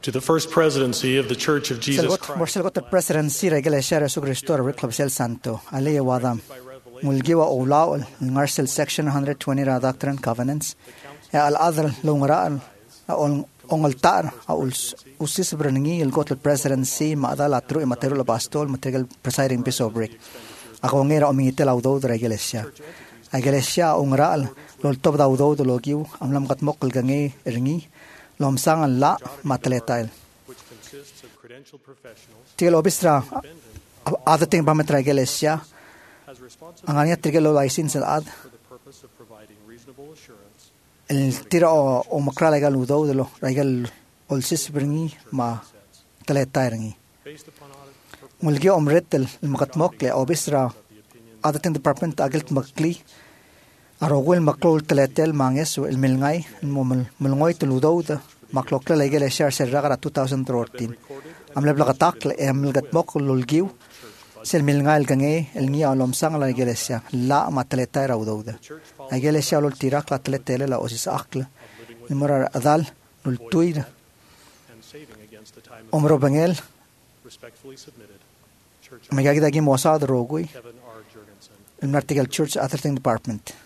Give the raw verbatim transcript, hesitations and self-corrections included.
to the first presidency of the Church of Jesus Selgot Christ. morselgot presidency regele share su Cristo reclub sel santo ale wadam mulgiwa ulaul ngarsel section one twenty ra doctrine covenants ya al adr lungra al ongoltar au usis brengi el got presidency ma da la tru material apostol material presiding bishopric ako ngera omitel audo regele share iglesia ongral lol top da audo do logiu amlam gat mokal gangi ringi lomsang la matletail Tiel obistra other thing ba metra iglesia angania trigelo license ad el tiro o makra legal udo de lo regal olsis bringi ma tletairngi mulgi omretel makat mokle obistra other thing department agelt makli arogel maklol tletel manges el milngai mumul mulngoi tludo maklokle legal share serra twenty fourteen amle blagatak em gat mokul lulgiu sel milngai gange el ni alom sang la iglesia la matleta raudouda iglesia lol tirak la tletele la osis akle nimora adal lul tuir omro bangel megagida gi mosad rogui in article church atherting department